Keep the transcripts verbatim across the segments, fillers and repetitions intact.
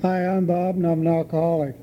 Hi, I'm Bob, and I'm an alcoholic.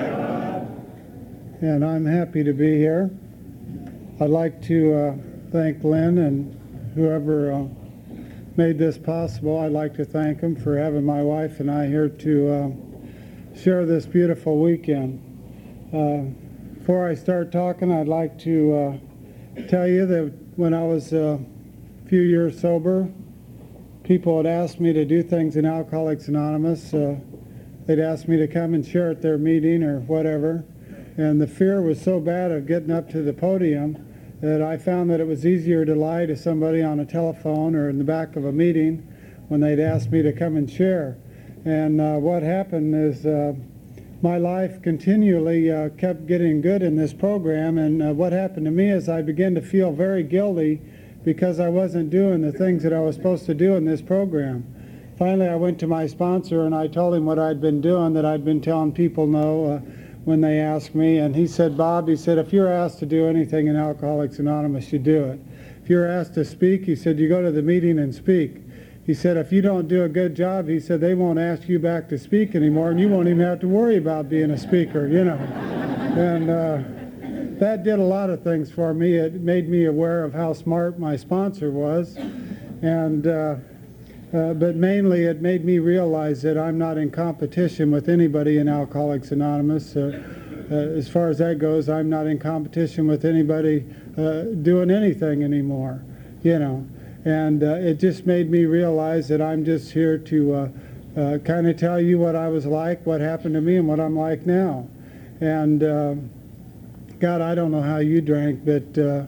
And I'm happy to be here. I'd like to uh, thank Lynn and whoever uh, made this possible. I'd like to thank them for having my wife and I here to uh, share this beautiful weekend. Uh, before I start talking, I'd like to uh, tell you that when I was uh, a few years sober, people had asked me to do things in Alcoholics Anonymous. Uh, they'd ask me to come and share at their meeting or whatever. And the fear was so bad of getting up to the podium that I found that it was easier to lie to somebody on a telephone or in the back of a meeting when they'd ask me to come and share. And uh, what happened is uh, my life continually uh, kept getting good in this program. And uh, what happened to me is I began to feel very guilty because I wasn't doing the things that I was supposed to do in this program. Finally, I went to my sponsor and I told him what I'd been doing, that I'd been telling people no uh, when they asked me. And he said, Bob, he said, if you're asked to do anything in Alcoholics Anonymous, you do it. If you're asked to speak, he said, you go to the meeting and speak. He said, if you don't do a good job, he said, they won't ask you back to speak anymore, and you won't even have to worry about being a speaker, you know. And uh, that did a lot of things for me. It made me aware of how smart my sponsor was. And uh, Uh, but mainly it made me realize that I'm not in competition with anybody in Alcoholics Anonymous. Uh, uh, as far as that goes, I'm not in competition with anybody uh, doing anything anymore, you know. And uh, it just made me realize that I'm just here to uh, uh, kind of tell you what I was like, what happened to me, and what I'm like now. And uh, God, I don't know how you drank, but uh,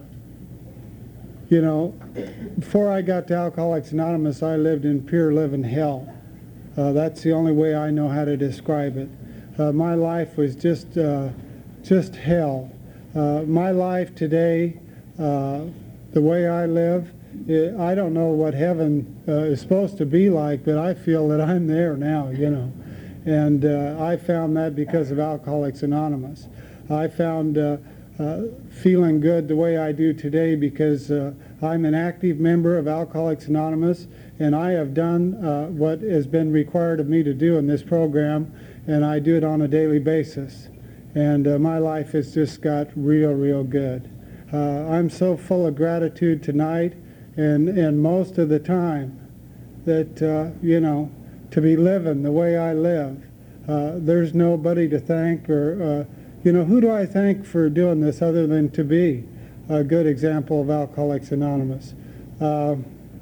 you know, before I got to Alcoholics Anonymous, I lived in pure living hell. Uh, that's the only way I know how to describe it. Uh, my life was just, uh, just hell. Uh, my life today, uh, the way I live, it, I don't know what heaven uh, is supposed to be like, but I feel that I'm there now, you know. And uh, I found that because of Alcoholics Anonymous. I found uh, Uh, feeling good the way I do today because uh, I'm an active member of Alcoholics Anonymous, and I have done uh, what has been required of me to do in this program, and I do it on a daily basis. And uh, my life has just got real, real good. Uh, I'm so full of gratitude tonight and, and most of the time that, uh, you know, to be living the way I live. Uh, there's nobody to thank or uh, You know, who do I thank for doing this other than to be a good example of Alcoholics Anonymous? Uh,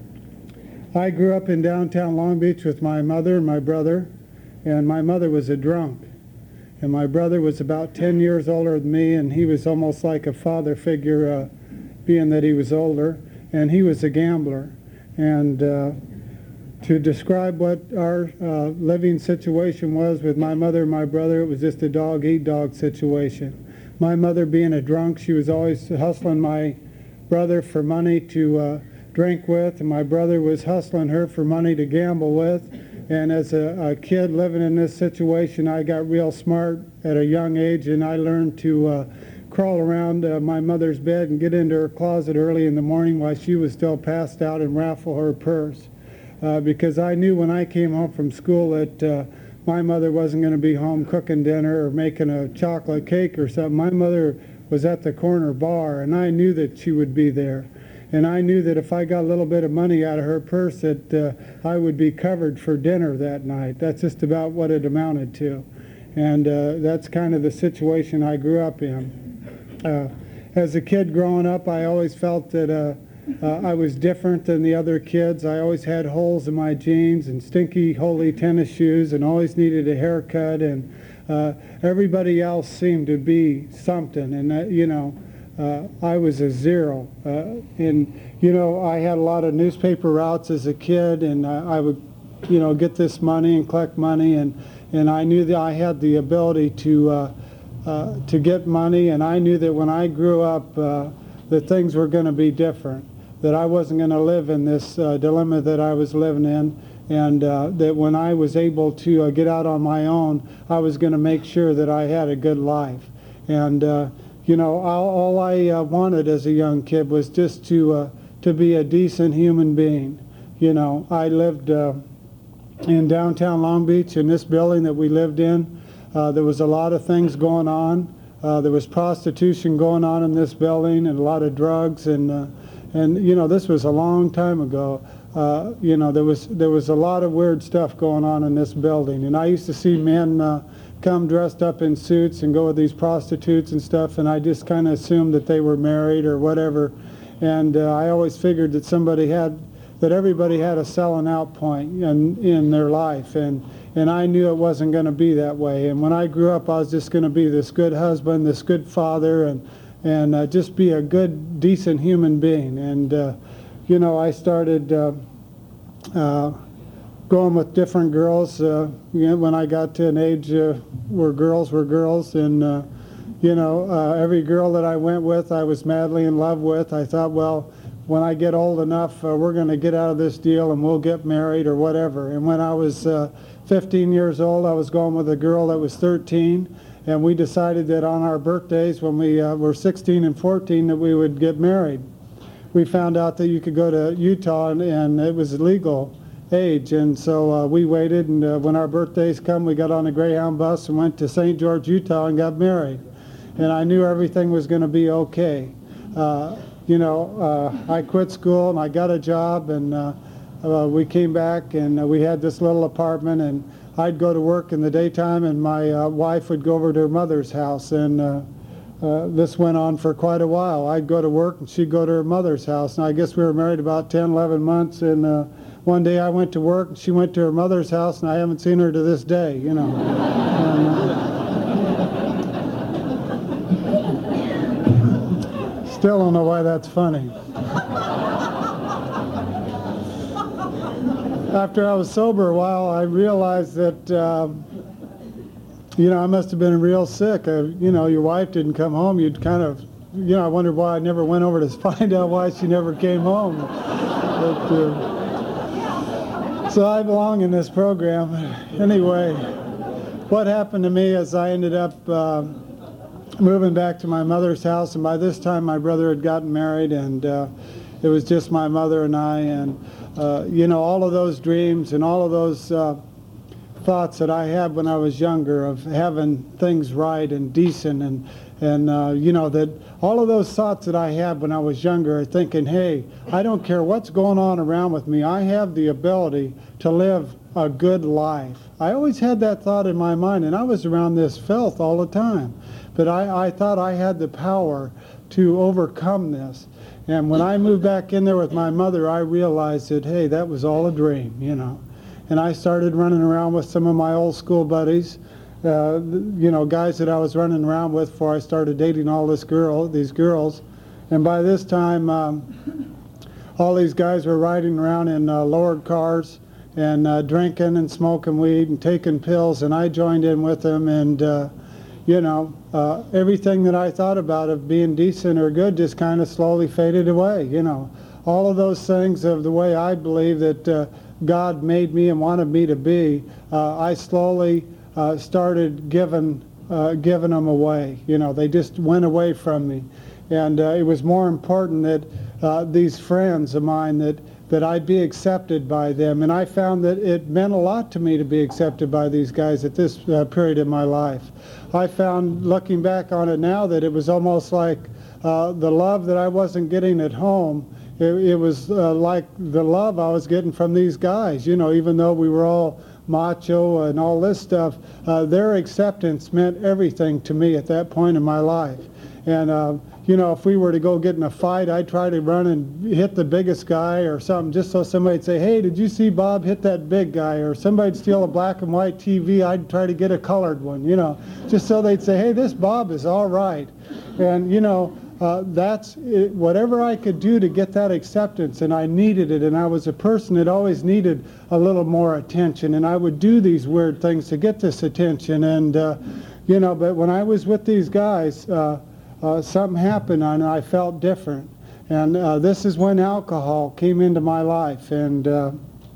I grew up in downtown Long Beach with my mother and my brother, and my mother was a drunk. And my brother was about ten years older than me, and he was almost like a father figure, uh, being that he was older, and he was a gambler. And uh, to describe what our uh, living situation was with my mother and my brother, it was just a dog-eat-dog situation. My mother being a drunk, she was always hustling my brother for money to uh, drink with, and my brother was hustling her for money to gamble with. And as a, a kid living in this situation, I got real smart at a young age, and I learned to uh, crawl around uh, my mother's bed and get into her closet early in the morning while she was still passed out and raffle her purse. Uh, because I knew when I came home from school that uh, my mother wasn't going to be home cooking dinner or making a chocolate cake or something. My mother was at the corner bar, and I knew that she would be there. And I knew that if I got a little bit of money out of her purse, that uh, I would be covered for dinner that night. That's just about what it amounted to. And uh, that's kind of the situation I grew up in. Uh, as a kid growing up, I always felt that uh, Uh, I was different than the other kids. I always had holes in my jeans and stinky, holey tennis shoes and always needed a haircut. And uh, everybody else seemed to be something. And, uh, you know, uh, I was a zero. Uh, and, you know, I had a lot of newspaper routes as a kid, and uh, I would, you know, get this money and collect money. And, and I knew that I had the ability to, uh, uh, to get money. And I knew that when I grew up, uh, that things were going to be different, that I wasn't going to live in this uh, dilemma that I was living in, and uh, that when I was able to uh, get out on my own, I was going to make sure that I had a good life. And, uh, you know, all, all I uh, wanted as a young kid was just to, uh, to be a decent human being. You know, I lived uh, in downtown Long Beach in this building that we lived in. Uh, there was a lot of things going on. Uh, there was prostitution going on in this building and a lot of drugs, and uh, and you know, this was a long time ago. Uh, you know, there was there was a lot of weird stuff going on in this building, and I used to see men uh, come dressed up in suits and go with these prostitutes and stuff, and I just kind of assumed that they were married or whatever, and uh, I always figured that somebody had, that everybody had a selling out point in in their life, and and I knew it wasn't going to be that way. And when I grew up, I was just going to be this good husband, this good father, and and uh, just be a good, decent human being. And uh, you know, I started uh, uh, going with different girls. Uh, you know, when I got to an age uh, where girls were girls, and uh, you know, uh, every girl that I went with, I was madly in love with. I thought, well, when I get old enough, uh, we're going to get out of this deal and we'll get married or whatever. And when I was uh, fifteen years old, I was going with a girl that was thirteen, and we decided that on our birthdays, when we uh, were sixteen and fourteen, that we would get married. We found out that you could go to Utah and, and it was legal age, and so uh, we waited, and uh, when our birthdays come, we got on a Greyhound bus and went to Saint George, Utah, and got married. And I knew everything was going to be okay. Uh, you know, uh, I quit school and I got a job, and uh, uh, we came back, and uh, we had this little apartment, and I'd go to work in the daytime, and my uh, wife would go over to her mother's house, and uh, uh, this went on for quite a while. I'd go to work and she'd go to her mother's house, and I guess we were married about ten, eleven months, and uh, one day I went to work and she went to her mother's house, and I haven't seen her to this day, you know. And, uh, still don't know why that's funny. After I was sober a while, I realized that, uh, you know, I must have been real sick. Uh, you know, your wife didn't come home. You'd kind of, you know, I wondered why I never went over to find out why she never came home. But, uh, so I belong in this program. Anyway, what happened to me is I ended up uh, moving back to my mother's house, and by this time my brother had gotten married, and uh, it was just my mother and I, and Uh, you know, all of those dreams and all of those uh, thoughts that I had when I was younger of having things right and decent, and, and uh, you know, that all of those thoughts that I had when I was younger, thinking, hey, I don't care what's going on around with me, I have the ability to live a good life. I always had that thought in my mind, and I was around this filth all the time. But I, I thought I had the power to overcome this. And when I moved back in there with my mother, I realized that, hey, that was all a dream, you know. And I started running around with some of my old school buddies, uh, you know, guys that I was running around with before I started dating all this girl, these girls. And by this time, um, all these guys were riding around in uh, lowered cars and uh, drinking and smoking weed and taking pills, and I joined in with them, and uh, you know, uh, everything that I thought about of being decent or good just kind of slowly faded away, you know. All of those things of the way I believe that uh, God made me and wanted me to be, uh, I slowly uh, started giving, uh, giving them away. You know, they just went away from me. And uh, it was more important that uh, these friends of mine, that that I'd be accepted by them. And I found that it meant a lot to me to be accepted by these guys at this uh, period in my life. I found, looking back on it now, that it was almost like uh, the love that I wasn't getting at home, it, it was uh, like the love I was getting from these guys. You know, even though we were all macho and all this stuff, uh, their acceptance meant everything to me at that point in my life. And uh, you know, if we were to go get in a fight, I'd try to run and hit the biggest guy or something, just so somebody'd say, hey, did you see Bob hit that big guy? Or somebody'd steal a black and white T V, I'd try to get a colored one, you know, just so they'd say, hey, this Bob is all right. And, you know, uh, that's it, whatever I could do to get that acceptance, and I needed it, and I was a person that always needed a little more attention, and I would do these weird things to get this attention. And, uh, you know, but when I was with these guys, uh, Uh, something happened and I felt different. And uh, this is when alcohol came into my life. And, uh,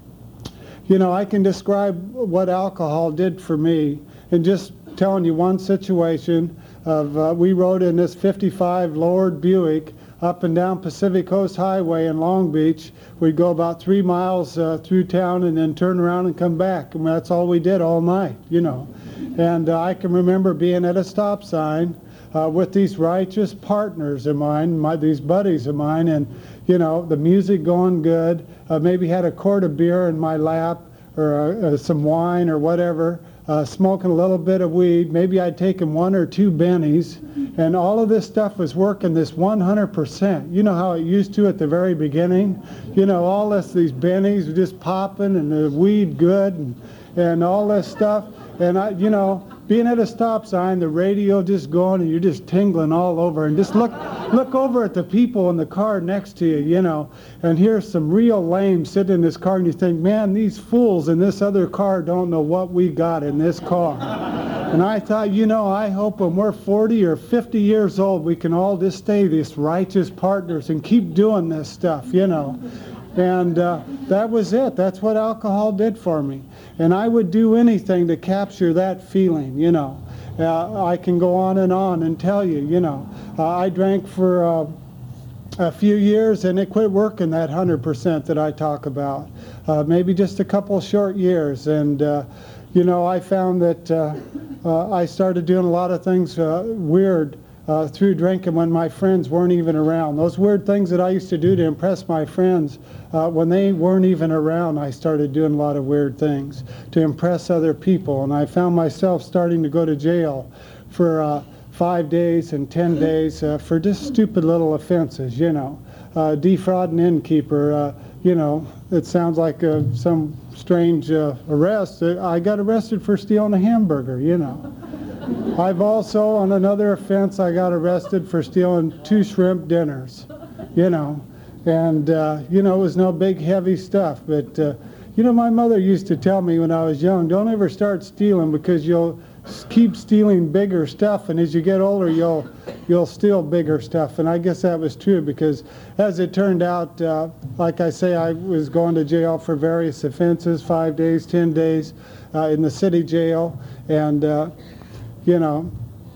you know, I can describe what alcohol did for me in just telling you one situation of, uh, we rode in this fifty-five lowered Buick up and down Pacific Coast Highway in Long Beach. We'd go about three miles uh, through town and then turn around and come back. And that's all we did all night, you know. And uh, I can remember being at a stop sign uh, with these righteous partners of mine, my, these buddies of mine, and, you know, the music going good. Uh, maybe had a quart of beer in my lap or uh, uh, some wine or whatever. Uh, smoking a little bit of weed. Maybe I'd taken one or two bennies, and all of this stuff was working this one hundred percent. You know how it used to at the very beginning? You know, all this, these bennies were just popping, and the weed good, and, and all this stuff. And, I, you know, being at a stop sign, the radio just going, and you're just tingling all over. And just look look over at the people in the car next to you, you know, and here's some real lame sitting in this car, and you think, man, these fools in this other car don't know what we got in this car. And I thought, you know, I hope when we're forty or fifty years old, we can all just stay these righteous partners and keep doing this stuff, you know. And uh, that was it. That's what alcohol did for me. And I would do anything to capture that feeling, you know. Uh, I can go on and on and tell you, you know. Uh, I drank for uh, a few years, and it quit working, that one hundred percent that I talk about. Uh, maybe just a couple short years. And, uh, you know, I found that uh, uh, I started doing a lot of things uh, weird Uh, through drinking when my friends weren't even around. Those weird things that I used to do to impress my friends, uh, when they weren't even around, I started doing a lot of weird things to impress other people. And I found myself starting to go to jail for uh, five days and ten days uh, for just stupid little offenses, you know. Uh, defraud an innkeeper, uh, you know, it sounds like uh, some strange uh, arrest. I got arrested for stealing a hamburger, you know. I've also, on another offense, I got arrested for stealing two shrimp dinners, you know. And, uh, you know, it was no big, heavy stuff. But, uh, you know, my mother used to tell me when I was young, don't ever start stealing because you'll keep stealing bigger stuff. And as you get older, you'll, you'll steal bigger stuff. And I guess that was true because, as it turned out, uh, like I say, I was going to jail for various offenses, five days, ten days uh, in the city jail. And, uh, you know,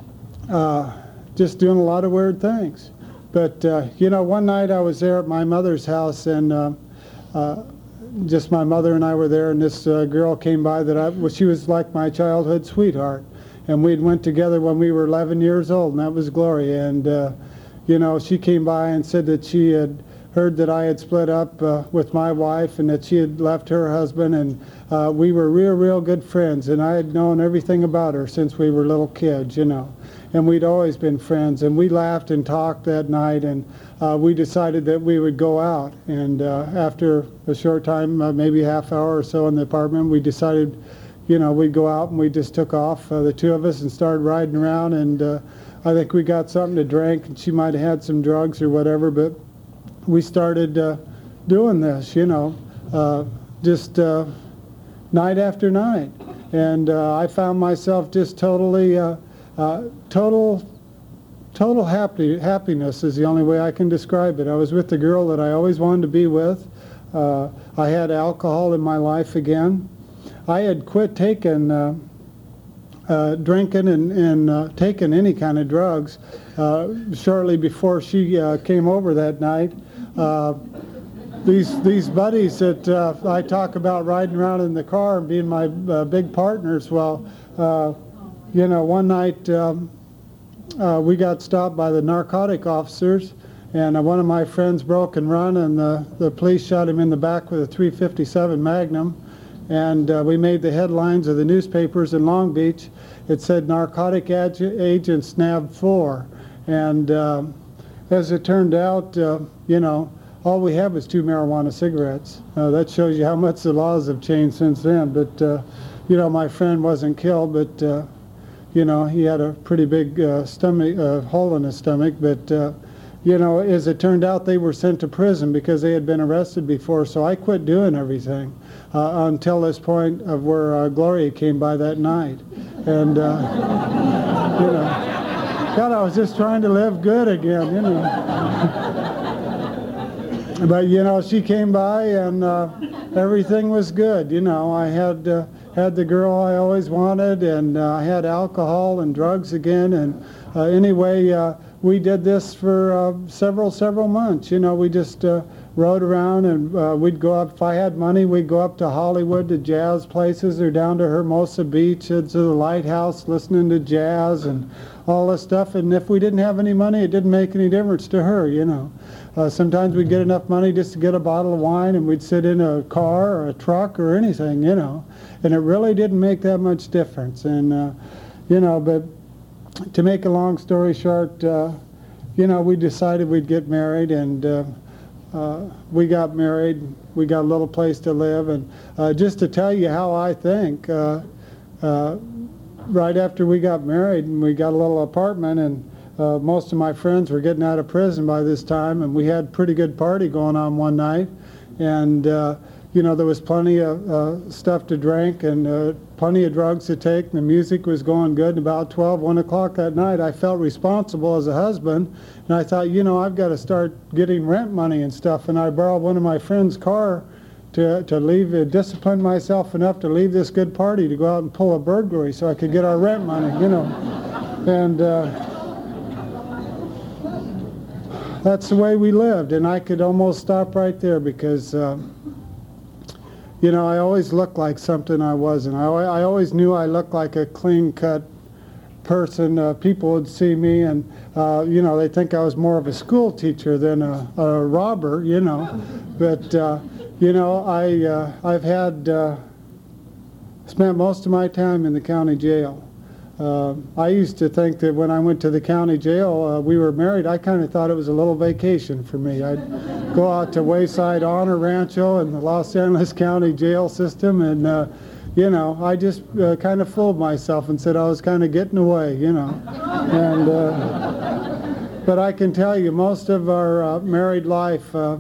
uh, just doing a lot of weird things. But, uh, you know, one night I was there at my mother's house, and uh, uh, just my mother and I were there, and this uh, girl came by that I, well, she was like my childhood sweetheart. And we'd went together when we were eleven years old, and that was Gloria. And, uh, you know, she came by and said that she had heard that I had split up uh, with my wife and that she had left her husband, and uh, we were real, real good friends, and I had known everything about her since we were little kids, you know, and we'd always been friends, and we laughed and talked that night, and uh, we decided that we would go out, and uh, after a short time, uh, maybe a half hour or so in the apartment, we decided, you know, we'd go out, and we just took off, uh, the two of us, and started riding around, and uh, I think we got something to drink, and she might have had some drugs or whatever, but we started uh, doing this, you know, uh, just uh, night after night. And uh, I found myself just totally, uh, uh, total, total happy, happiness is the only way I can describe it. I was with the girl that I always wanted to be with. Uh, I had alcohol in my life again. I had quit taking, uh, uh, drinking and, and uh, taking any kind of drugs uh, shortly before she uh, came over that night. Uh, these these buddies that uh, I talk about riding around in the car and being my uh, big partners, well, uh, you know, one night um, uh, we got stopped by the narcotic officers, and uh, one of my friends broke and run, and the, the police shot him in the back with a three fifty-seven Magnum, and uh, we made the headlines of the newspapers in Long Beach. It said narcotic ag- agents nabbed four, and uh, as it turned out, uh, you know, all we had was two marijuana cigarettes. Uh, that shows you how much the laws have changed since then. But, uh, you know, my friend wasn't killed, but, uh, you know, he had a pretty big uh, stomach, uh, hole in his stomach. But, uh, you know, as it turned out, they were sent to prison because they had been arrested before. So I quit doing everything uh, until this point of where uh, Gloria came by that night. And, uh, you know, God, I was just trying to live good again, you know. But, you know, she came by, and uh, everything was good. You know, I had uh, had the girl I always wanted, and uh, I had alcohol and drugs again. And uh, anyway, uh, we did this for uh, several, several months. You know, we just uh, rode around, and uh, we'd go up, if I had money, we'd go up to Hollywood to jazz places, or down to Hermosa Beach to the lighthouse listening to jazz and all this stuff. And if we didn't have any money, it didn't make any difference to her, you know. Uh, sometimes we'd get enough money just to get a bottle of wine, and we'd sit in a car or a truck or anything, you know. And it really didn't make that much difference. And, uh, you know, but to make a long story short, uh, you know, we decided we'd get married, and uh, uh, we got married. We got a little place to live. And uh, just to tell you how I think, uh, uh, right after we got married, and we got a little apartment, and uh, most of my friends were getting out of prison by this time, and we had a pretty good party going on one night. And uh, you know, there was plenty of uh, stuff to drink, and uh, plenty of drugs to take, and the music was going good. And about twelve, one o'clock that night, I felt responsible as a husband, and I thought, you know, I've got to start getting rent money and stuff. And I borrowed one of my friend's car to, to leave, uh, discipline myself enough to leave this good party to go out and pull a burglary so I could get our rent money, you know. And uh, that's the way we lived, and I could almost stop right there, because uh, you know, I always looked like something I wasn't. I, I always knew I looked like a clean-cut person. Uh, people would see me, and uh, you know, they think I was more of a school teacher than a, a robber, you know. But uh, you know, I uh, I've had uh, spent most of my time in the county jail. Uh, I used to think that when I went to the county jail, uh, we were married, I kind of thought it was a little vacation for me. I'd go out to Wayside Honor Rancho in the Los Angeles County jail system, and uh, you know, I just uh, kind of fooled myself and said I was kind of getting away, you know. And uh, but I can tell you, most of our uh, married life, uh,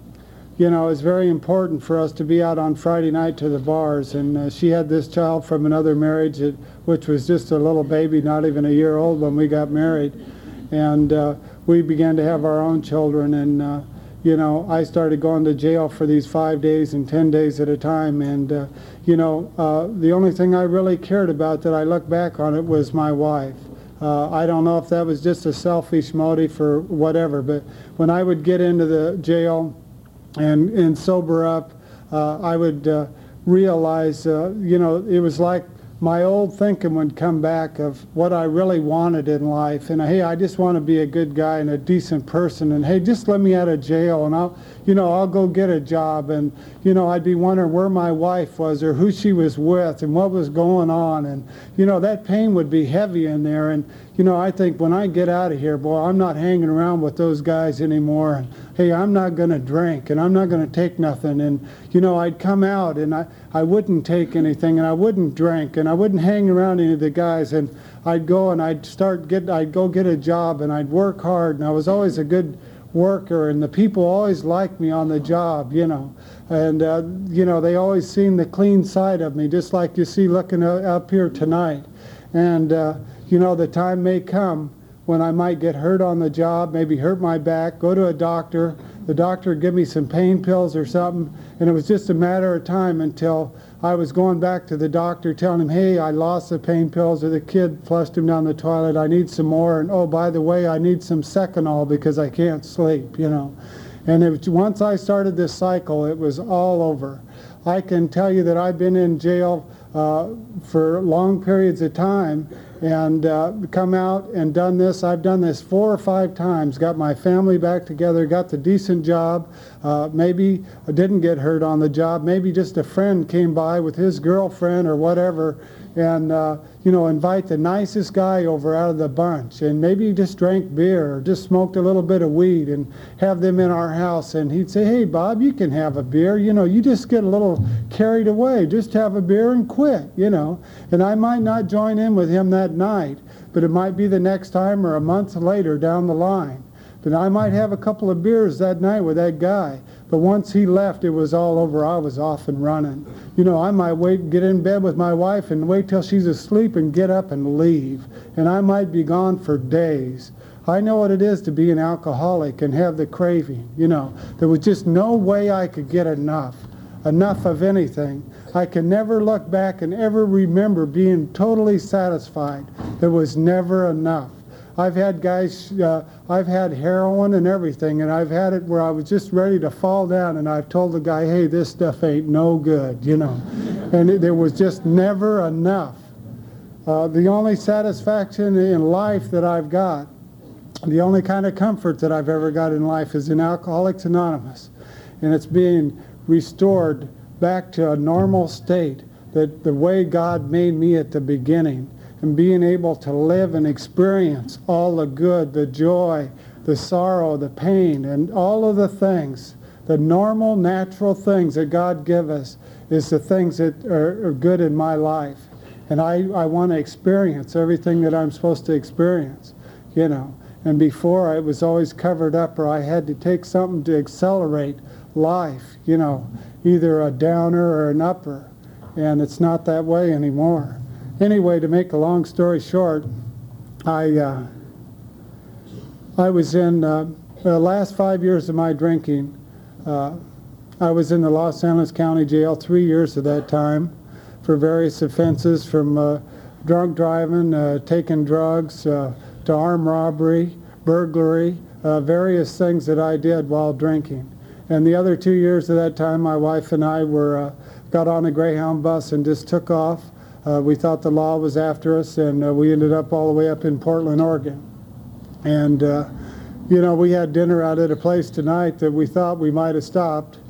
you know, it's very important for us to be out on Friday night to the bars. And uh, she had this child from another marriage, that, which was just a little baby, not even a year old when we got married. And uh, we began to have our own children. And, uh, you know, I started going to jail for these five days and ten days at a time. And, uh, you know, uh, the only thing I really cared about that I look back on it was my wife. Uh, I don't know if that was just a selfish motive or whatever, but when I would get into the jail and and sober up, uh, I would uh, realize, uh, you know, it was like my old thinking would come back of what I really wanted in life. And hey, I just want to be a good guy and a decent person. And hey, just let me out of jail, and I'll, you know, I'll go get a job. And you know, I'd be wondering where my wife was, or who she was with, and what was going on. And you know, that pain would be heavy in there. And you know, I think when I get out of here, boy, I'm not hanging around with those guys anymore. And hey, I'm not going to drink, and I'm not going to take nothing. And you know, I'd come out, and I, I wouldn't take anything, and I wouldn't drink, and I wouldn't hang around any of the guys. And I'd go and I'd start get, I'd go get a job, and I'd work hard, and I was always a good worker, and the people always liked me on the job, you know. And uh, you know, they always seen the clean side of me, just like you see looking up here tonight. And uh, you know, the time may come when I might get hurt on the job, maybe hurt my back, go to a doctor, the doctor would give me some pain pills or something, and it was just a matter of time until I was going back to the doctor telling him, hey, I lost the pain pills, or the kid flushed him down the toilet, I need some more, and oh, by the way, I need some Seconal because I can't sleep, you know. And it, once I started this cycle, it was all over. I can tell you that I've been in jail uh, for long periods of time, and uh, come out and done this. I've done this four or five times, got my family back together, got the decent job, uh, maybe I didn't get hurt on the job, maybe just a friend came by with his girlfriend or whatever, and uh, you know, invite the nicest guy over out of the bunch, and maybe just drank beer or just smoked a little bit of weed and have them in our house, and he'd say, hey Bob, you can have a beer, you know, you just get a little carried away, just have a beer and quit, you know. And I might not join in with him that night, but it might be the next time or a month later down the line. But I might have a couple of beers that night with that guy. But once he left, it was all over. I was off and running. You know, I might wait, get in bed with my wife and wait till she's asleep and get up and leave. And I might be gone for days. I know what it is to be an alcoholic and have the craving. You know, there was just no way I could get enough, enough of anything. I can never look back and ever remember being totally satisfied. There was never enough. I've had guys, uh, I've had heroin and everything, and I've had it where I was just ready to fall down, and I've told the guy, hey, this stuff ain't no good, you know. And it, there was just never enough. Uh, the only satisfaction in life that I've got, the only kind of comfort that I've ever got in life is in Alcoholics Anonymous. And it's being restored back to a normal state, that the way God made me at the beginning, and being able to live and experience all the good, the joy, the sorrow, the pain, and all of the things, the normal, natural things that God gives us is the things that are, are good in my life. And I, I want to experience everything that I'm supposed to experience, you know. And before, it was always covered up, or I had to take something to accelerate life, you know, either a downer or an upper. And it's not that way anymore. Anyway, to make a long story short, I uh, I was in uh, the last five years of my drinking. Uh, I was in the Los Angeles County Jail three years of that time for various offenses, from uh, drunk driving, uh, taking drugs, uh, to armed robbery, burglary, uh, various things that I did while drinking. And the other two years of that time, my wife and I were uh, got on a Greyhound bus and just took off. Uh, we thought the law was after us, and uh, we ended up all the way up in Portland, Oregon. And, uh, you know, we had dinner out at a place tonight that we thought we might have stopped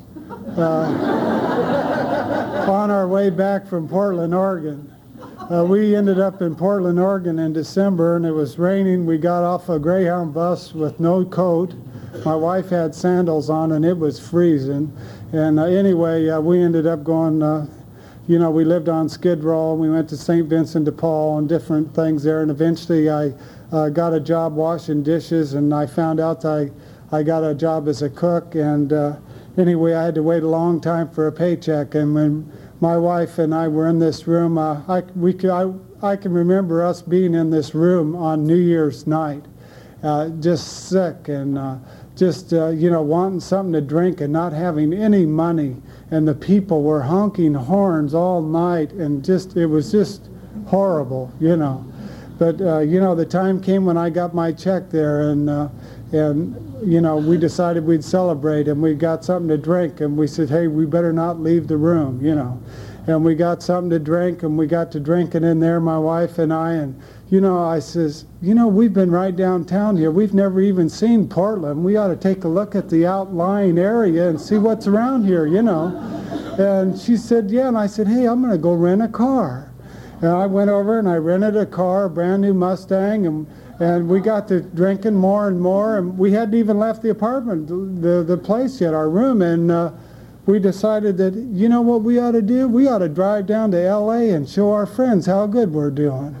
uh, on our way back from Portland, Oregon. Uh, we ended up in Portland, Oregon in December, and it was raining. We got off a Greyhound bus with no coat. My wife had sandals on, and it was freezing. And uh, anyway, uh, we ended up going, uh, you know, we lived on Skid Row, and we went to Saint Vincent de Paul and different things there. And eventually I uh, got a job washing dishes, and I found out I, I got a job as a cook. And uh, anyway, I had to wait a long time for a paycheck. And when my wife and I were in this room, uh, I, we could, I, I can remember us being in this room on New Year's night, uh, just sick and uh, just, uh, you know, wanting something to drink and not having any money. And the people were honking horns all night, and just, it was just horrible, you know. But, uh, you know, the time came when I got my check there, and, uh, and, you know, we decided we'd celebrate, and we got something to drink, and we said, hey, we better not leave the room, you know. And we got something to drink, and we got to drinking in there, my wife and I, and, you know, I says, you know, we've been right downtown here. We've never even seen Portland. We ought to take a look at the outlying area and see what's around here, you know. And she said, yeah, and I said, hey, I'm going to go rent a car. And I went over and I rented a car, a brand new Mustang, and and we got to drinking more and more, and we hadn't even left the apartment, the, the place yet, our room, and uh, we decided that, you know what we ought to do? We ought to drive down to L A and show our friends how good we're doing.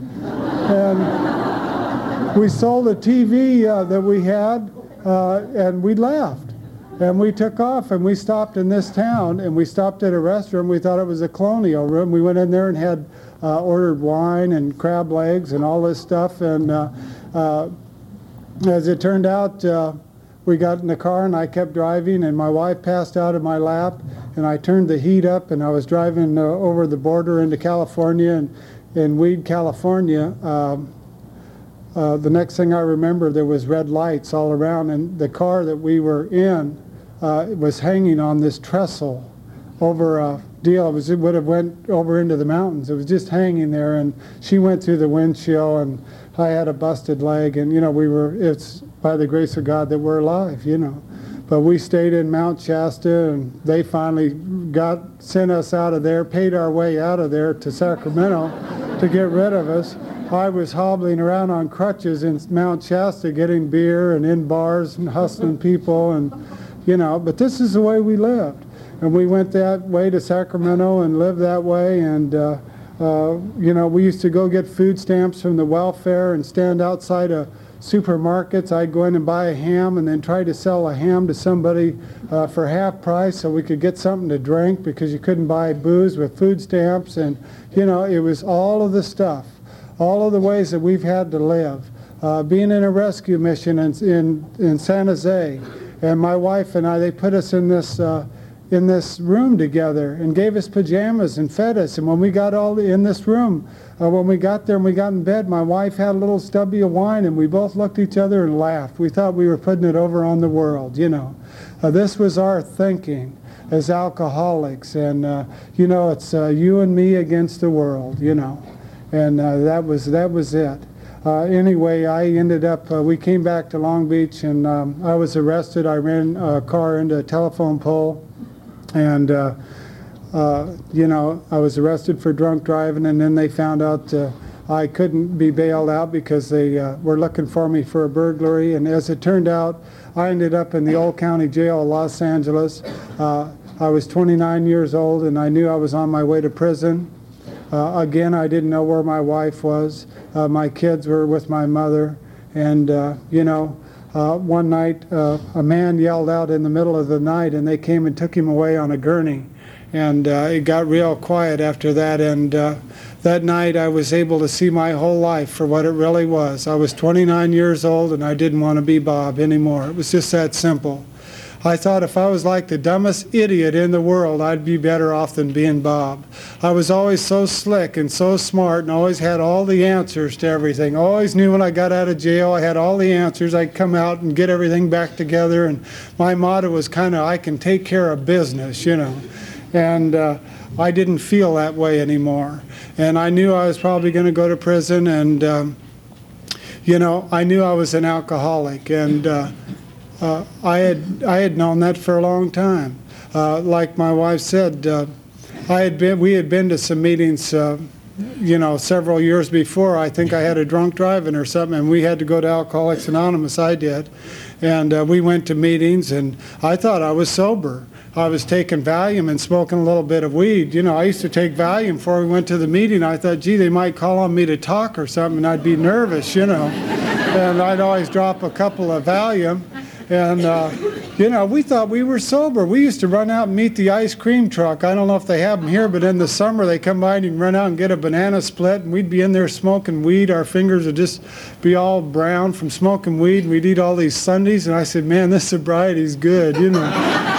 And we sold a T V uh, that we had, uh, and we left. And we took off, and we stopped in this town, and we stopped at a restaurant. We thought it was a colonial room. We went in there and had uh, ordered wine and crab legs and all this stuff, and uh, uh, as it turned out, uh, we got in the car, and I kept driving, and my wife passed out in my lap, and I turned the heat up, and I was driving uh, over the border into California, and in Weed, California. Um, uh, the next thing I remember, there was red lights all around, and the car that we were in uh, was hanging on this trestle over a deal. It, was, it would have went over into the mountains. It was just hanging there, and she went through the windshield, and I had a busted leg, and, you know, we were, it's by the grace of God that we're alive, you know. But we stayed in Mount Shasta, and they finally got, sent us out of there, paid our way out of there to Sacramento to get rid of us. I was hobbling around on crutches in Mount Shasta getting beer and in bars and hustling people, and, you know, but this is the way we lived. And we went that way to Sacramento and lived that way, and uh, uh, you know, we used to go get food stamps from the welfare and stand outside of supermarkets. I'd go in and buy a ham and then try to sell a ham to somebody uh, for half price so we could get something to drink, because you couldn't buy booze with food stamps. And, you know, it was all of the stuff, all of the ways that we've had to live. Uh, being in a rescue mission in, in, in San Jose, and my wife and I, they put us in this uh, in this room together and gave us pajamas and fed us. And when we got all in this room, uh, when we got there and we got in bed, my wife had a little stubby of wine, and we both looked at each other and laughed. We thought we were putting it over on the world, you know. Uh, this was our thinking as alcoholics. And, uh, you know, it's uh, you and me against the world, you know. And uh, that was that was it. Uh, anyway, I ended up, uh, we came back to Long Beach, and um, I was arrested. I ran a car into a telephone pole, and, uh, uh, you know, I was arrested for drunk driving, and then they found out uh, I couldn't be bailed out because they uh, were looking for me for a burglary. And as it turned out, I ended up in the Old County Jail of Los Angeles. Uh, I was twenty-nine years old, and I knew I was on my way to prison. Uh, again, I didn't know where my wife was. Uh, my kids were with my mother. And, uh, you know, uh, one night uh, a man yelled out in the middle of the night, and they came and took him away on a gurney. And uh, it got real quiet after that. And uh, that night I was able to see my whole life for what it really was. I was twenty-nine years old, and I didn't want to be Bob anymore. It was just that simple. I thought if I was like the dumbest idiot in the world, I'd be better off than being Bob. I was always so slick and so smart and always had all the answers to everything. Always knew when I got out of jail, I had all the answers. I'd come out and get everything back together. And my motto was kind of, I can take care of business, you know. And uh, I didn't feel that way anymore. And I knew I was probably going to go to prison. And, um, you know, I knew I was an alcoholic. And uh, Uh, I had I had known that for a long time. Uh, like my wife said, uh, I had been we had been to some meetings, uh, you know, several years before. I think I had a drunk driving or something, and we had to go to Alcoholics Anonymous. I did, and uh, we went to meetings, and I thought I was sober. I was taking Valium and smoking a little bit of weed. You know, I used to take Valium before we went to the meeting. I thought, gee, they might call on me to talk or something, and I'd be nervous, you know. And I'd always drop a couple of Valium. And, uh, you know, we thought we were sober. We used to run out and meet the ice cream truck. I don't know if they have them here, but in the summer they come by and you can run out and get a banana split, and we'd be in there smoking weed. Our fingers would just be all brown from smoking weed, and we'd eat all these sundaes. And I said, man, this sobriety's good, you know.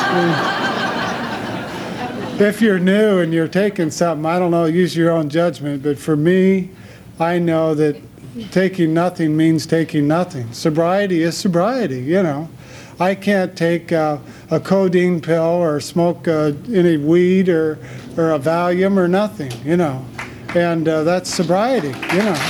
If you're new and you're taking something, I don't know, use your own judgment. But for me, I know that taking nothing means taking nothing. Sobriety is sobriety, you know. I can't take uh, a codeine pill or smoke uh, any weed or, or a Valium or nothing, you know. And uh, that's sobriety, you know.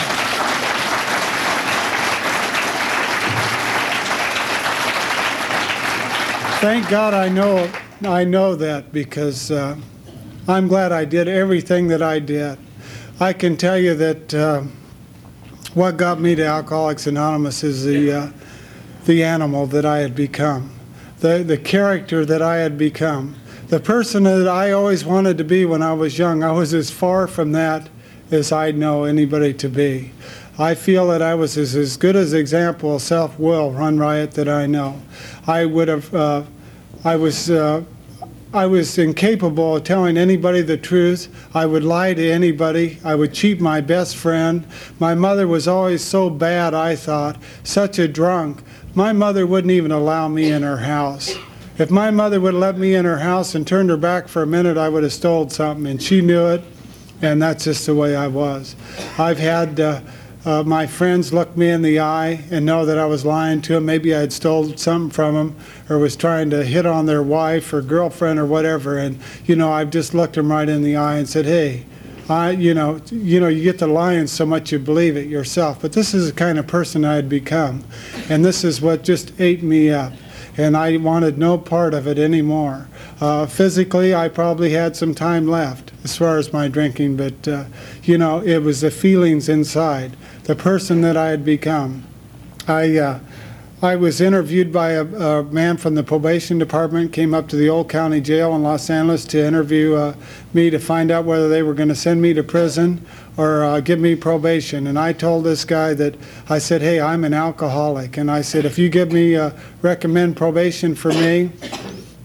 Thank God I know I know that, because uh, I'm glad I did everything that I did. I can tell you that uh, what got me to Alcoholics Anonymous is the uh, the animal that I had become, the the character that I had become, the person that I always wanted to be when I was young. I was as far from that as I know anybody to be. I feel that I was as, as good as example of self-will, run riot, that I know. I would have, uh, I was, uh, I was incapable of telling anybody the truth. I would lie to anybody. I would cheat my best friend. My mother was always so bad, I thought, such a drunk. My mother wouldn't even allow me in her house. If my mother would have let me in her house and turned her back for a minute, I would have stole something, and she knew it, and that's just the way I was. I've had uh, uh, my friends look me in the eye and know that I was lying to them. Maybe I had stolen something from them or was trying to hit on their wife or girlfriend or whatever, and, you know, I've just looked them right in the eye and said, hey, I, you know, you know, you get to lying so much you believe it yourself. But this is the kind of person I had become, and this is what just ate me up, and I wanted no part of it anymore. Uh, physically, I probably had some time left as far as my drinking, but uh, you know, it was the feelings inside, the person that I had become. I. Uh, I was interviewed by a, a man from the probation department, came up to the Old County Jail in Los Angeles to interview uh, me to find out whether they were going to send me to prison or uh, give me probation. And I told this guy that, I said, hey, I'm an alcoholic. And I said, if you give me, uh, recommend probation for me,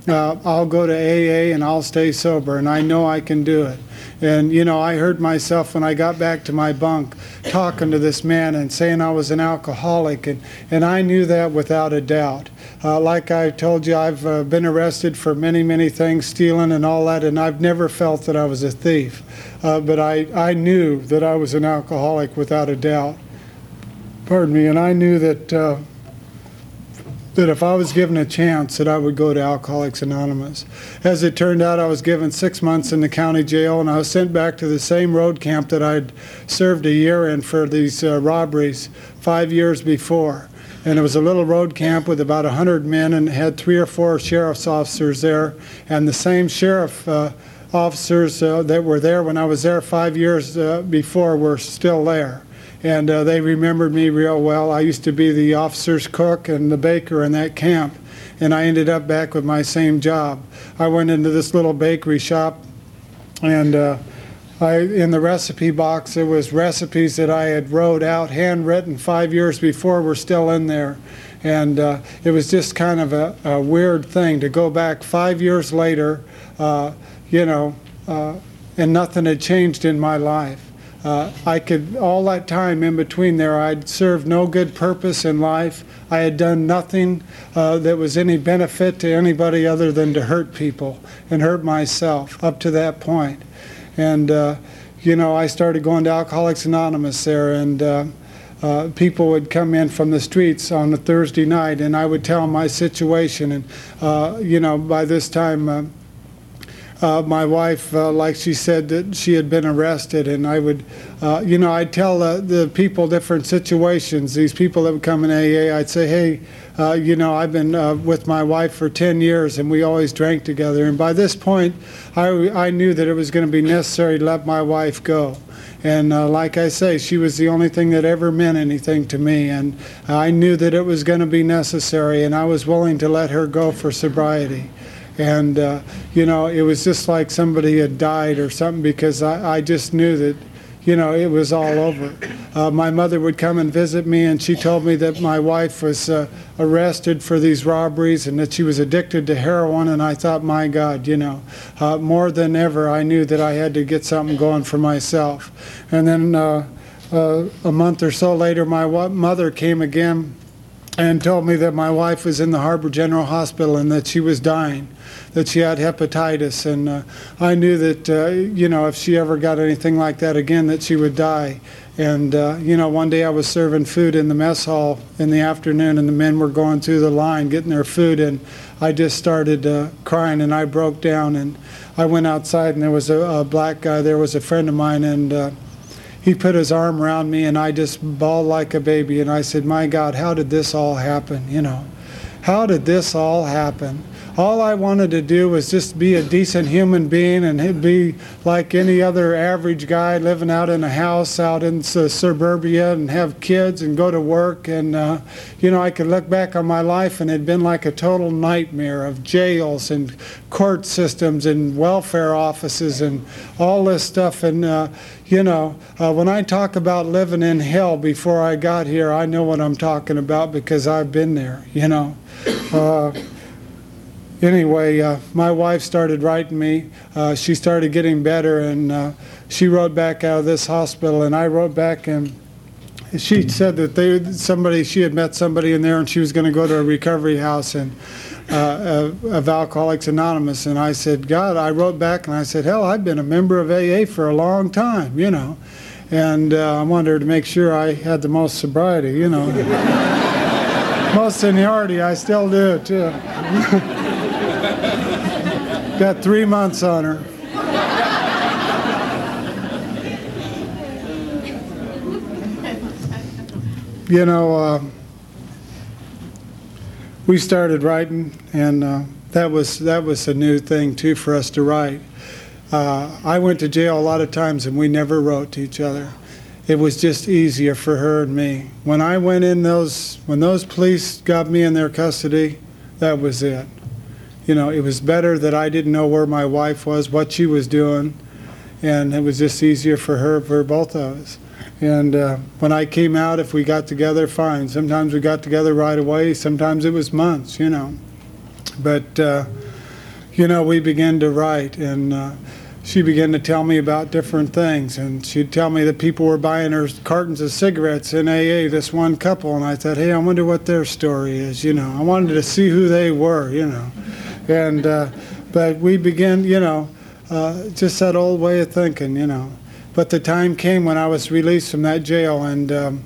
uh, I'll go to A A and I'll stay sober, and I know I can do it. And, you know, I heard myself when I got back to my bunk talking to this man and saying I was an alcoholic, and, and I knew that without a doubt. Uh, like I told you, I've uh, been arrested for many, many things, stealing and all that, and I've never felt that I was a thief. Uh, but I, I knew that I was an alcoholic without a doubt. Pardon me, and I knew that uh, that if I was given a chance that I would go to Alcoholics Anonymous. As it turned out, I was given six months in the county jail, and I was sent back to the same road camp that I'd served a year in for these uh, robberies five years before. And it was a little road camp with about one hundred men, and had three or four sheriff's officers there, and the same sheriff uh, officers uh, that were there when I was there five years uh, before were still there. And uh, they remembered me real well. I used to be the officer's cook and the baker in that camp, and I ended up back with my same job. I went into this little bakery shop, and uh, I, in the recipe box, there was recipes that I had wrote out, handwritten five years before, were still in there. And uh, it was just kind of a, a weird thing to go back five years later, uh, you know, uh, and nothing had changed in my life. Uh, I could, all that time in between there, I'd served no good purpose in life. I had done nothing uh, that was any benefit to anybody other than to hurt people and hurt myself up to that point. And, uh, you know, I started going to Alcoholics Anonymous there, and uh, uh, people would come in from the streets on a Thursday night, and I would tell them my situation. And, uh, you know, by this time, uh, Uh, my wife, uh, like she said, that she had been arrested, and I would, uh, you know, I'd tell uh, the people different situations. These people that would come in A A, I'd say, hey, uh, you know, I've been uh, with my wife for ten years, and we always drank together. And by this point, I, I knew that it was going to be necessary to let my wife go. And uh, like I say, she was the only thing that ever meant anything to me, and I knew that it was going to be necessary, and I was willing to let her go for sobriety. And, uh, you know, it was just like somebody had died or something, because I, I just knew that, you know, it was all over. Uh, my mother would come and visit me, and she told me that my wife was uh, arrested for these robberies and that she was addicted to heroin, and I thought, my God, you know, uh, more than ever, I knew that I had to get something going for myself. And then uh, uh, a month or so later, my mother came again and told me that my wife was in the Harbor General Hospital and that she was dying, that she had hepatitis. And uh, I knew that, uh, you know, if she ever got anything like that again, that she would die. And, uh, you know, one day I was serving food in the mess hall in the afternoon, and the men were going through the line getting their food, and I just started uh, crying, and I broke down. And I went outside, and there was a, a black guy there, was a friend of mine, and uh, he put his arm around me, and I just bawled like a baby. And I said, my God, how did this all happen? You know, how did this all happen? All I wanted to do was just be a decent human being and be like any other average guy living out in a house out in suburbia and have kids and go to work. And, uh, you know, I could look back on my life, and it had been like a total nightmare of jails and court systems and welfare offices and all this stuff. And, uh, you know, uh, when I talk about living in hell before I got here, I know what I'm talking about, because I've been there, you know. Uh, Anyway, uh, my wife started writing me. Uh, she started getting better, and uh, she wrote back out of this hospital, and I wrote back, and she said that they somebody she had met somebody in there, and she was going to go to a recovery house and uh, of, of Alcoholics Anonymous. And I said, God, I wrote back, and I said, hell, I've been a member of A A for a long time, you know, and uh, I wanted her to make sure I had the most sobriety, you know. Most seniority, I still do too. Got three months on her. You know, uh, we started writing, and uh, that was that was a new thing too for us to write. Uh, I went to jail a lot of times, and we never wrote to each other. It was just easier for her and me. When I went in those, when those police got me in their custody, that was it. You know, it was better that I didn't know where my wife was, what she was doing, and it was just easier for her, for both of us. And uh, when I came out, if we got together, fine. Sometimes we got together right away. Sometimes it was months, you know. But, uh, you know, we began to write, and uh, she began to tell me about different things, and she'd tell me that people were buying her cartons of cigarettes in A A, this one couple, and I thought, hey, I wonder what their story is, you know. I wanted to see who they were, you know. And, uh, but we began, you know, uh, just that old way of thinking, you know. But the time came when I was released from that jail, and um,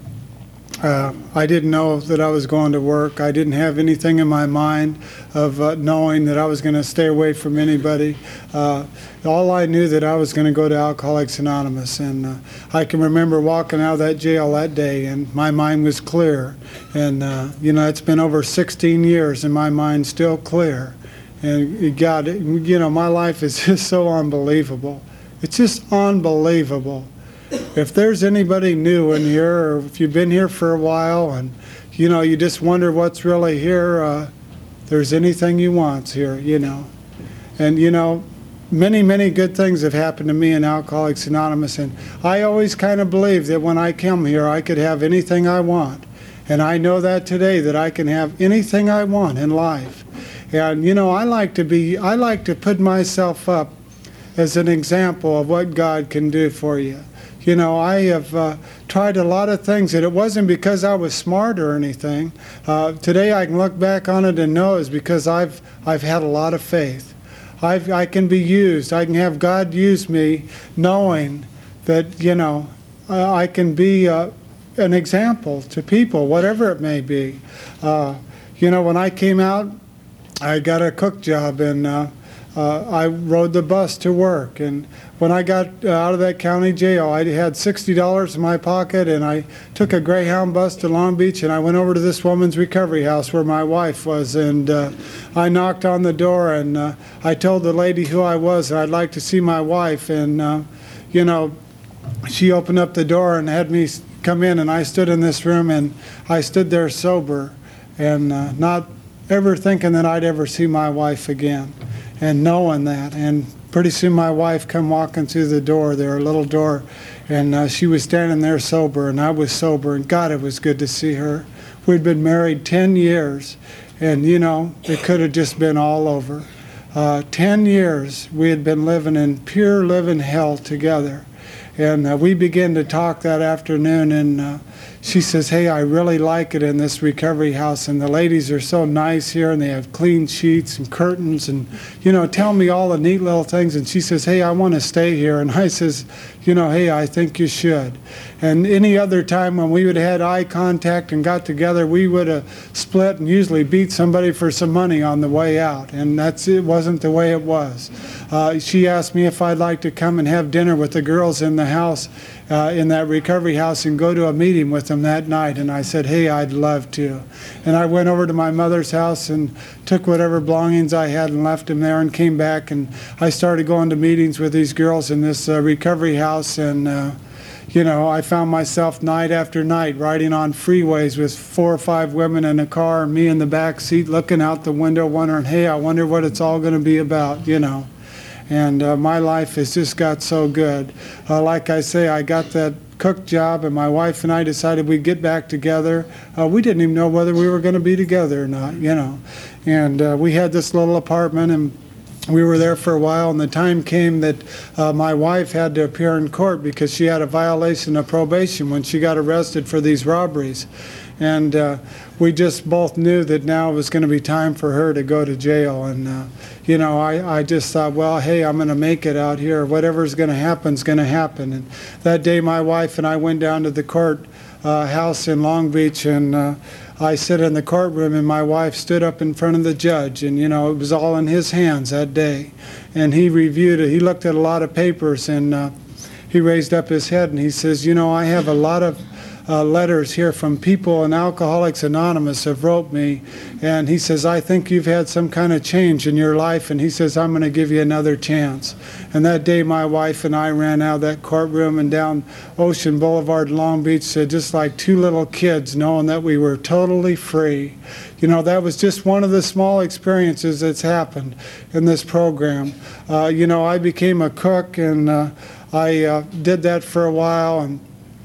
Uh, I didn't know that I was going to work. I didn't have anything in my mind of uh, knowing that I was going to stay away from anybody. Uh, all I knew that I was going to go to Alcoholics Anonymous, and uh, I can remember walking out of that jail that day, and my mind was clear. And uh, you know, it's been over sixteen years, and my mind's still clear. And God, you know, my life is just so unbelievable. It's just unbelievable. If there's anybody new in here, or if you've been here for a while and, you know, you just wonder what's really here, uh, there's anything you want here, you know. And, you know, many, many good things have happened to me in Alcoholics Anonymous, and I always kind of believed that when I come here, I could have anything I want. And I know that today, that I can have anything I want in life. And, you know, I like to be, I like to put myself up as an example of what God can do for you. You know, I have uh, tried a lot of things, and it wasn't because I was smart or anything. Uh, today I can look back on it and know it's because I've, I've had a lot of faith. I've, I can be used. I can have God use me knowing that, you know, uh, I can be uh, an example to people, whatever it may be. Uh, you know, when I came out, I got a cook job, and uh, uh, I rode the bus to work. And when I got uh, out of that county jail, I had sixty dollars in my pocket, and I took a Greyhound bus to Long Beach, and I went over to this woman's recovery house where my wife was, and uh, I knocked on the door, and uh, I told the lady who I was, and I'd like to see my wife, and uh, you know, she opened up the door and had me come in, and I stood in this room, and I stood there sober, and uh, not ever thinking that I'd ever see my wife again, and knowing that. And pretty soon my wife come walking through the door there, a little door, and uh, she was standing there sober, and I was sober, and God, it was good to see her. We'd been married ten years, and you know, it could have just been all over. Uh, ten years we had been living in pure living hell together. And uh, we began to talk that afternoon, and uh, she says, hey, I really like it in this recovery house, and the ladies are so nice here, and they have clean sheets and curtains, and, you know, tell me all the neat little things. And she says, hey, I want to stay here. And I says, you know, hey, I think you should. And any other time when we would have had eye contact and got together, we would have split and usually beat somebody for some money on the way out. And that's it wasn't the way it was. Uh, she asked me if I'd like to come and have dinner with the girls in the house, uh, in that recovery house, and go to a meeting with them that night. And I said, hey, I'd love to. And I went over to my mother's house and took whatever belongings I had and left them there, and came back, and I started going to meetings with these girls in this uh, recovery house. And uh, you know, I found myself night after night riding on freeways with four or five women in a car, and me in the back seat looking out the window wondering, hey, I wonder what it's all going to be about, you know. And uh, my life has just got so good. Uh, like I say, I got that cook job, and my wife and I decided we'd get back together. Uh, we didn't even know whether we were going to be together or not, you know. And uh, we had this little apartment, and we were there for a while, and the time came that uh, my wife had to appear in court because she had a violation of probation when she got arrested for these robberies. And uh, we just both knew that now it was going to be time for her to go to jail. And, uh, you know, I, I just thought, well, hey, I'm going to make it out here. Whatever's going to happen is going to happen. And that day my wife and I went down to the court uh, house in Long Beach, and uh, I sit in the courtroom, and my wife stood up in front of the judge, and, you know, it was all in his hands that day. And he reviewed it. He looked at a lot of papers, and uh, he raised up his head, and he says, you know, I have a lot of Uh, letters here from people in Alcoholics Anonymous have wrote me, and he says, I think you've had some kind of change in your life, and he says, I'm going to give you another chance. And that day my wife and I ran out of that courtroom and down Ocean Boulevard in Long Beach, uh, just like two little kids, knowing that we were totally free. You know, that was just one of the small experiences that's happened in this program. Uh, you know, I became a cook, and uh, I uh, did that for a while, and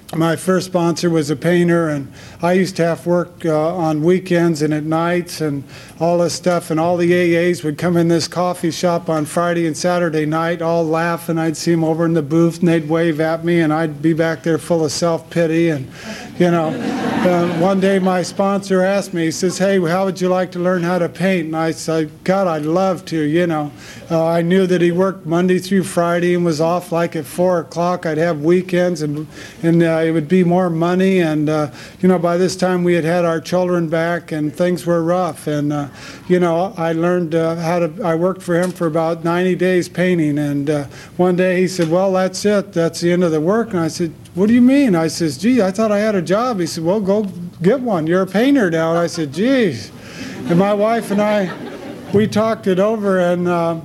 My first sponsor was a painter, and I used to have to work uh, on weekends and at nights and all this stuff, and all the A As would come in this coffee shop on Friday and Saturday night, all laugh, and I'd see them over in the booth, and they'd wave at me, and I'd be back there full of self-pity, and, you know, uh, one day my sponsor asked me, he says, hey, how would you like to learn how to paint? And I said, God, I'd love to, you know. Uh, I knew that he worked Monday through Friday and was off like at four o'clock. I'd have weekends, and, and uh, it would be more money, and uh, you know, by this time we had had our children back, and things were rough, and uh, you know, I learned uh, how to, I worked for him for about ninety days painting, and uh, one day he said, well, that's it, that's the end of the work. And I said, what do you mean? I says, gee, I thought I had a job. He said, well, go get one, you're a painter now. And I said, geez. And my wife and I, we talked it over, and uh,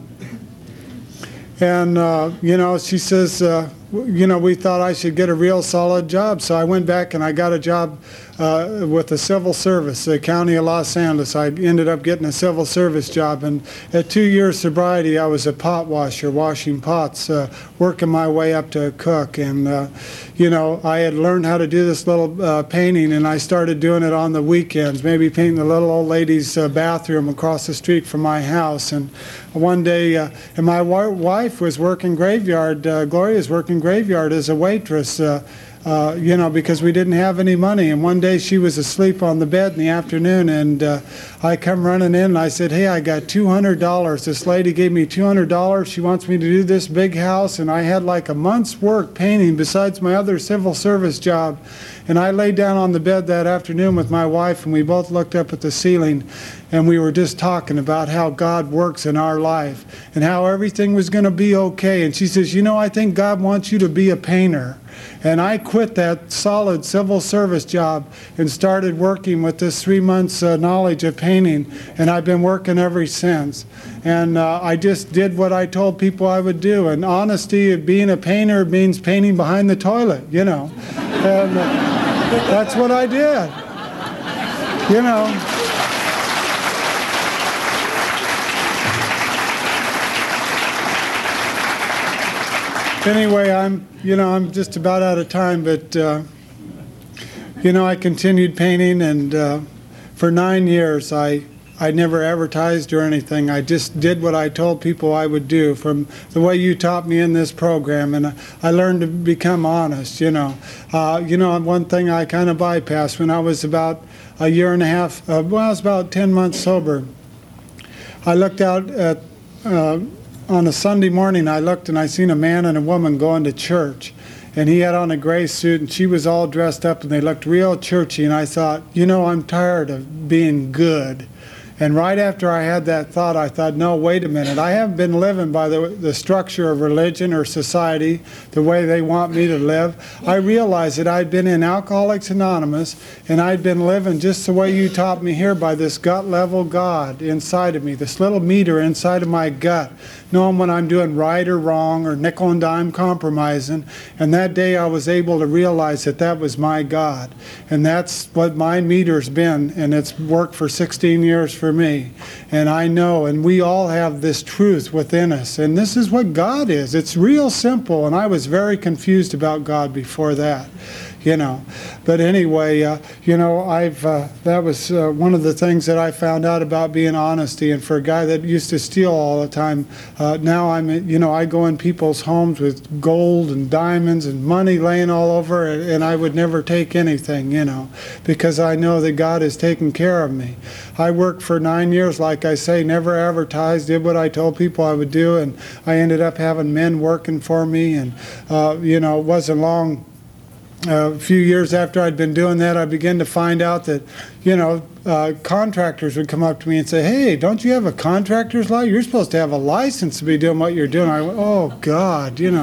and uh, you know, she says, uh, you know, we thought I should get a real solid job. So I went back and I got a job uh, with the civil service, the county of Los Angeles. I ended up getting a civil service job. And at two years sobriety, I was a pot washer, washing pots, uh, working my way up to a cook. And, uh, you know, I had learned how to do this little uh, painting, and I started doing it on the weekends, maybe painting the little old lady's uh, bathroom across the street from my house. And one day, uh, and my wife was working graveyard, uh, Gloria was working graveyard as a waitress, uh, uh, you know, because we didn't have any money. And one day she was asleep on the bed in the afternoon, and uh, I come running in and I said, hey, I got two hundred dollars. This lady gave me two hundred dollars. She wants me to do this big house, and I had like a month's work painting besides my other civil service job. And I laid down on the bed that afternoon with my wife, and we both looked up at the ceiling, and we were just talking about how God works in our life and how everything was going to be okay. And she says, you know, I think God wants you to be a painter. And I quit that solid civil service job and started working with this three months uh, knowledge of painting, and I've been working ever since. And uh, I just did what I told people I would do. And honesty of being a painter means painting behind the toilet, you know. And uh, that's what I did, you know. Anyway, I'm, you know, I'm just about out of time, but, uh, you know, I continued painting, and uh, for nine years I, I never advertised or anything. I just did what I told people I would do, from the way you taught me in this program, and I learned to become honest, you know. Uh, you know, one thing I kind of bypassed when I was about a year and a half, uh, well, I was about ten months sober. I looked out at, uh, on a Sunday morning, I looked and I seen a man and a woman going to church, and he had on a gray suit and she was all dressed up, and they looked real churchy, and I thought, you know, I'm tired of being good. And right after I had that thought, I thought, no, wait a minute. I haven't been living by the, the structure of religion or society the way they want me to live. I realized that I'd been in Alcoholics Anonymous, and I'd been living just the way you taught me here, by this gut-level God inside of me, this little meter inside of my gut, knowing when I'm doing right or wrong or nickel and dime compromising. And that day I was able to realize that that was my God. And that's what my meter's been, and it's worked for sixteen years for me. And I know, and we all have this truth within us, and this is what God is. It's real simple, and I was very confused about God before that, you know. But anyway, uh, you know, I've uh, that was uh, one of the things that I found out about being honesty. And for a guy that used to steal all the time, uh, now I'm, you know, I go in people's homes with gold and diamonds and money laying all over, and I would never take anything, you know, because I know that God is taking care of me. I worked for nine years, like I say, never advertised, did what I told people I would do, and I ended up having men working for me. And uh, you know, it wasn't long. Uh, a few years after I'd been doing that, I began to find out that, you know, uh, contractors would come up to me and say, hey, don't you have a contractor's license? You're supposed to have a license to be doing what you're doing. I went, oh, God, you know.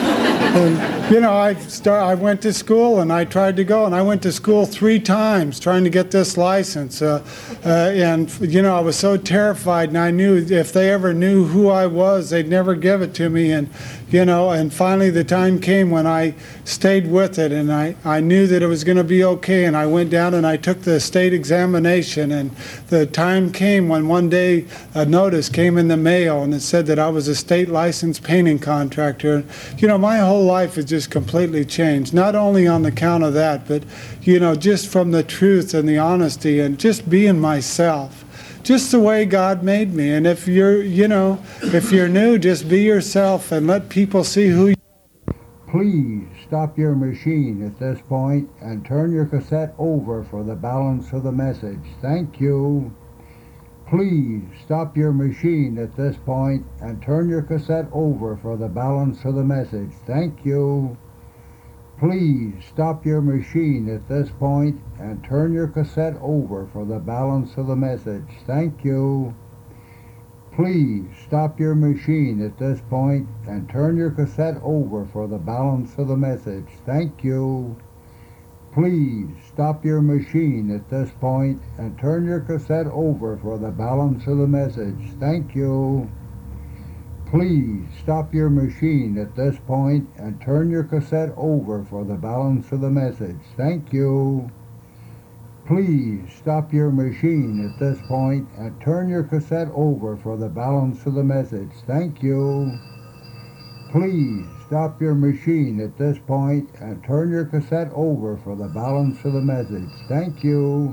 And, you know, I, start, I went to school, and I tried to go, and I went to school three times trying to get this license. Uh, uh, and, you know, I was so terrified, and I knew if they ever knew who I was, they'd never give it to me. And, you know, and finally the time came when I stayed with it, and I, I knew that it was going to be okay. And I went down and I took the state examination, and the time came when one day a notice came in the mail, and it said that I was a state licensed painting contractor. And, you know, my whole whole life has just completely changed, not only on the count of that, but, you know, just from the truth and the honesty and just being myself, just the way God made me. And if you're, you know, if you're new, just be yourself and let people see who you are. Please stop your machine at this point and turn your cassette over for the balance of the message. Thank you. Please stop your machine at this point and turn your cassette over for the balance of the message. Thank you. Please stop your machine at this point and turn your cassette over for the balance of the message. Thank you. Please stop your machine at this point and turn your cassette over for the balance of the message. Thank you. Please stop your machine at this point and turn your cassette over for the balance of the message. Thank you. Please stop your machine at this point and turn your cassette over for the balance of the message. Thank you. Please stop your machine at this point and turn your cassette over for the balance of the message. Thank you. Please stop your machine at this point and turn your cassette over for the balance of the message. Thank you.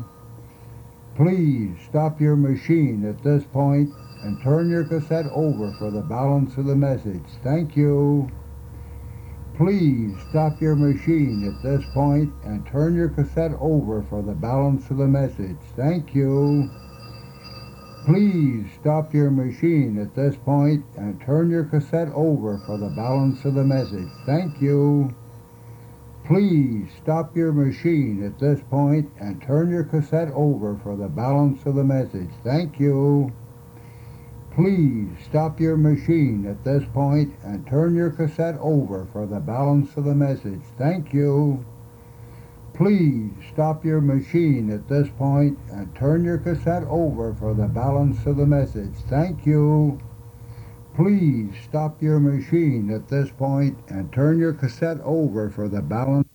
Please stop your machine at this point and turn your cassette over for the balance of the message. Thank you. Please stop your machine at this point and turn your cassette over for the balance of the message. Thank you. Please stop your machine at this point and turn your cassette over for the balance of the message. Thank you. Please stop your machine at this point and turn your cassette over for the balance of the message. Thank you. Please stop your machine at this point and turn your cassette over for the balance of the message. Thank you. Please stop your machine at this point and turn your cassette over for the balance of the message. Thank you. Please stop your machine at this point and turn your cassette over for the balance